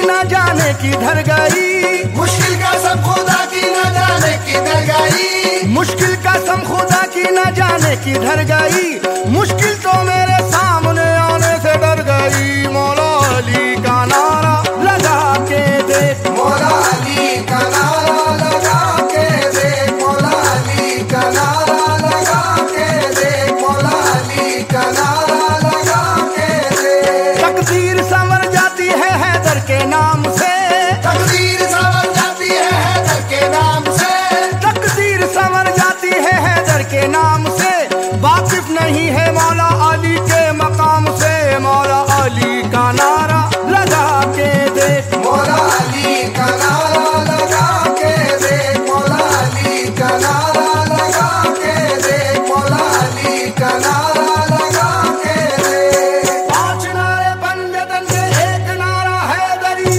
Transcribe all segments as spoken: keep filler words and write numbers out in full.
न जाने किधर गई, मुश्किल कसम खुदा की न जाने किधर गई, मुश्किल कसम खुदा की न जाने किधर गई, मुश्किल तो मेरे सामने आने से डर गई। मौला अली का नारा लगा के देख, मौला अली का नारा लगा के देख, मौला अली का नारा लगा के देख, मौला अली का नारा लगा के देख। तकदीर संवर जाती है हैदर के नाम से, तकदीर संवर जाती है हैदर के नाम से, तकदीर संवर जाती है हैदर के नाम से, वाकिफ नहीं है मौला अली के मकाम से। मौला अली का नारा लगा के देख, मौला अली का नारा लगा के देख, मौला अली का नारा लगा के देख, मौला अली का नारा लगा के देख। पांच नारे पंजतन के एक नारा हैदरी,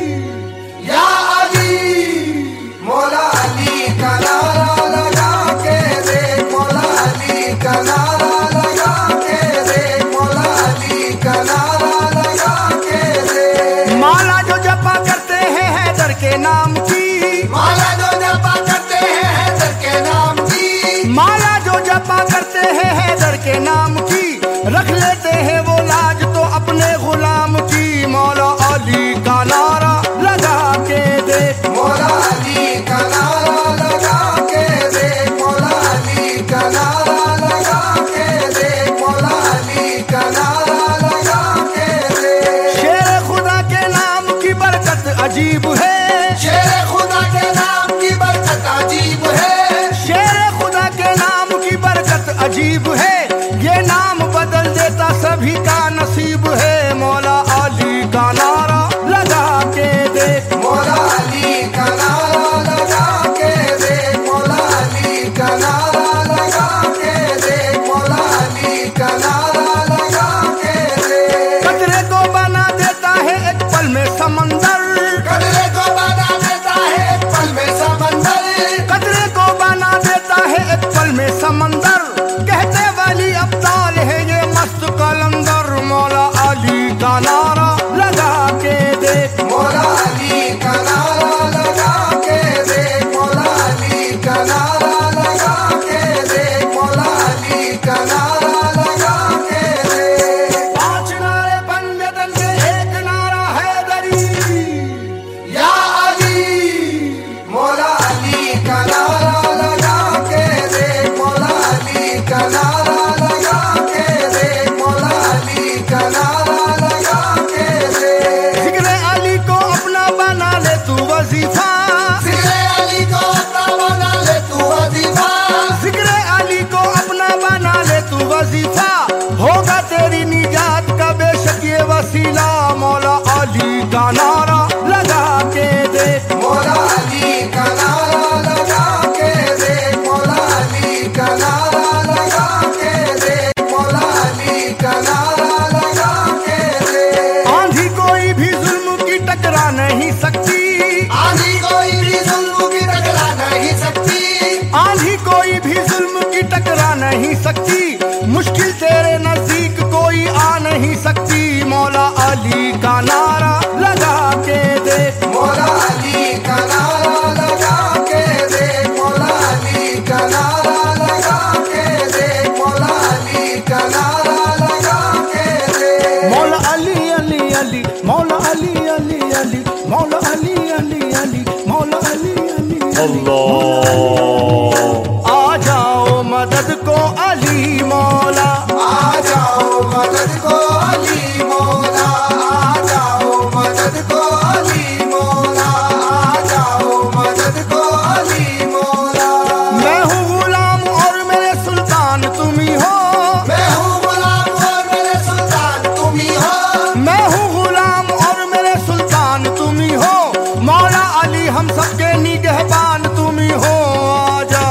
या अली, मौला अली का नारा लगा के देख, मौला अली का नारा लगा के देख, मौला अली का नारा लगा के देख। माला जो जपा करते हैं हैदर के नाम की, माला जो जपा करते हैं हैदर के नाम की, माला जो जपा करते हैं हैदर के नाम की, रख लेते हैं वो लाज तो अपने गुलाम की। मौला अली का नारा लगा के देख, मौला अली का नारा लगा के देख, मौला अली का नारा लगा के देख, मौला अली का नारा लगा के देख। शेर खुदा के नाम की बरकत अजीब है, शेर खुदा के नाम की बरकत अजीब है, शेर खुदा के नाम की बरकत अजीब है, ये नाम बदल देता सभी का नसीब है। मौला अली का नारा लगा के देख, मौला अली का नारा लगा के देख, मौला अली का नारा लगा के देख, मौला अली का नारा लगा के देख। कतरे को बना देता है एक पल में समंदर, कतरे को बना देता है एक पल में समंदर, कतरे को बना देता है एक पल में समंदर, कहते वाली अब्दाल है ये मस्त कलंदर। मौला अली का नारा लगा के देख, मौला अली का नारा लगा के देख, मौला अली का नारा लगा के देख, मौला अली का नारा लगा के देख। पांच नारे पंजतन के एक नारा हैदरी, या अली, मौला अली का नारा लगा के देख, मौला अली का नारा लगा के देख, मौला अली का नारा लगा के देख। जिक्र अली को अपना बना ले तू वजीफा, जिक्र अली को अपना बना ले तू वजीफा, जिक्र अली को अपना बना ले तू वजीफा, होगा तेरी निजात का बेशक ये वसीला। मौला अली का नारा लगा के देख, मौला अली का नारा लगा के देख, मौला अली का नारा लगा के देख, मौला अली का नारा लगा के देख। आंधी कोई भी जुल्म की टकरा नहीं सकती, आंधी कोई भी जुल्म की टकरा नहीं सकती, आंधी कोई भी जुल्म की टकरा नहीं सकती, मुश्किल तेरे नजदीक कोई आ नहीं सकती। मौला अली का नारा लगा के देख, मौला अली का नारा लगा के देख, मौला अली का नारा लगा के देख, मौला अली का नारा लगा के देख। मौला अली अली अली, मौला अली अली अली, मौला अली अली अली, मौला अली अली आ जाओ मदद को अली मौला, आ जाओ मदद को अली मौला, आ जाओ मदद को अली मौला, आ जाओ मदद को अली मौला। मैं हूँ गुलाम और मेरे सुल्तान तुम ही हो, मैं हूँ गुलाम और मेरे सुल्तान तुम ही हो, मैं हूँ गुलाम और मेरे सुल्तान तुम ही हो। मौला अली हम सबके निगहबान तुम ही हो। आ जा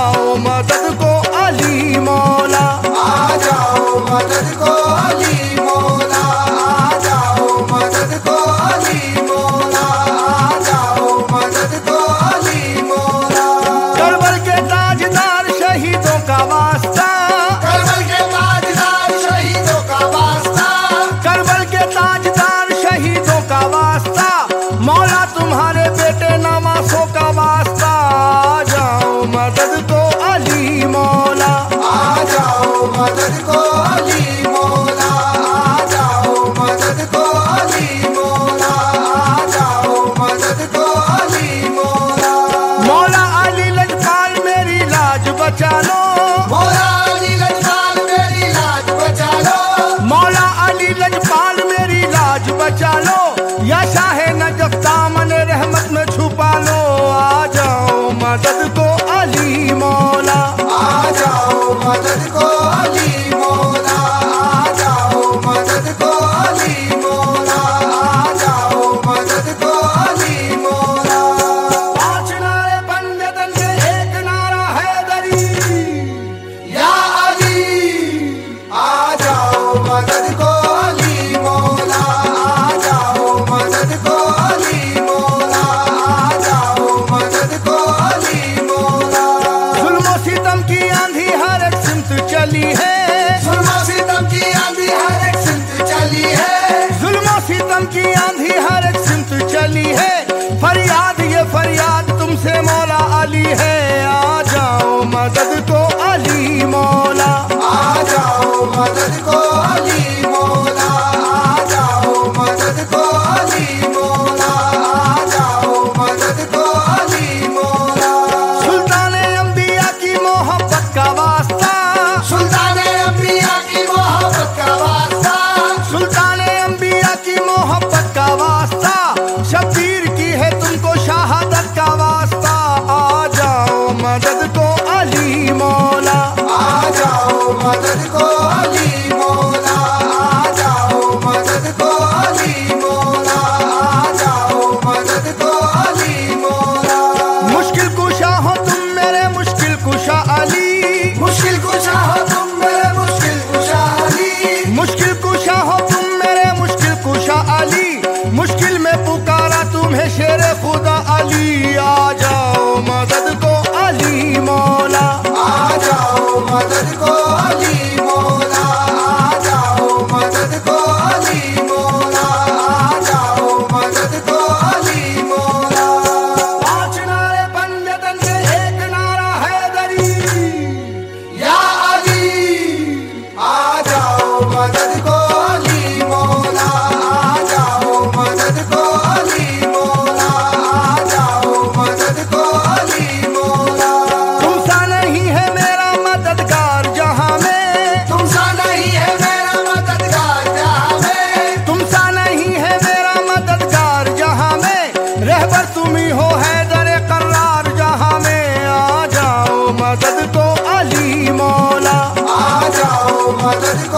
करम की आंधी हर एक सिमत चली है, फरियाद ये फरियाद तुमसे मौला अली है। आ जाओ मदद को अली मौला, आ जाओ मदद को अली मौला, आ जाओ मदद को अली मौला, आ जाओ मदद को अली मौला। सुल्तान अंबिया की मोहब्बत का वास्ता, सुल्तान अंबिया की मोहब्बत का वास्ता, सुल्तान अंबिया की मोहब्बत का वास्ता, शब्बीर की है तुमको शहादत का वास्ता। आ जाओ मदद को अली मौला, आ जाओ मदद को अली मौला, आ जाओ मदद को अली मौला, आ जाओ मदद को अली मौला। मुश्किल कुशा हो तुम मेरे मुश्किल कुशा अली, मुश्किल कुशा हो तुम मेरे मुश्किल कुशा अली, मुश्किल कुशा हो तुम मेरे मुश्किल कुशा अली, मुश्किल में पुकारा तुम्हें शेर खुदा अली। आ जाओ मदद को अली मौला, आ जाओ मदद को अली मौला, आ जाओ मदद को अली मौला, आ जाओ मदद को अली मौला। पांच नारे पंजतन के एक नारा हैदरी, या अली आ जाओ मदद को अली मौला, आ जाओ मदद को अली मौला, आ जाओ मदद को अली मौला। तुमसा नहीं है मेरा मददगार जहां में, तुमसा नहीं है मेरा मददगार जहां में, तुमसा नहीं है मेरा मददगार जहां में, रहबर तुम ही हो हैदर करार जहां में। आ जाओ मदद को अली मौला, आ जाओ मदद